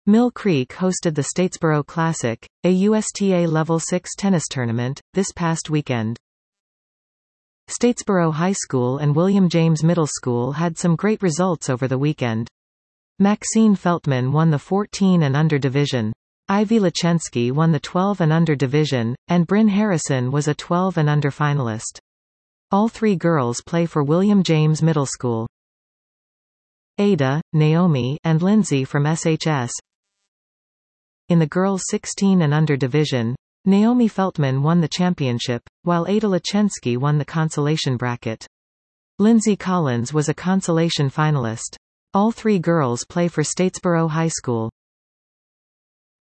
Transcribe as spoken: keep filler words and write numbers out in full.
Mill Creek hosted the Statesboro Classic, a U S T A Level six tennis tournament, this past weekend. Statesboro High School and William James Middle School had some great results over the weekend. Maxine Feltman won the fourteen and under division. Ivy Lachensky won the twelve and under division, and Bryn Harrison was a twelve and under finalist. All three girls play for William James Middle School. Ada, Naomi, and Lindsay from S H S. In the girls sixteen and under division, Naomi Feltman won the championship, while Ada Lachensky won the consolation bracket. Lindsay Collins was a consolation finalist. All three girls play for Statesboro High School.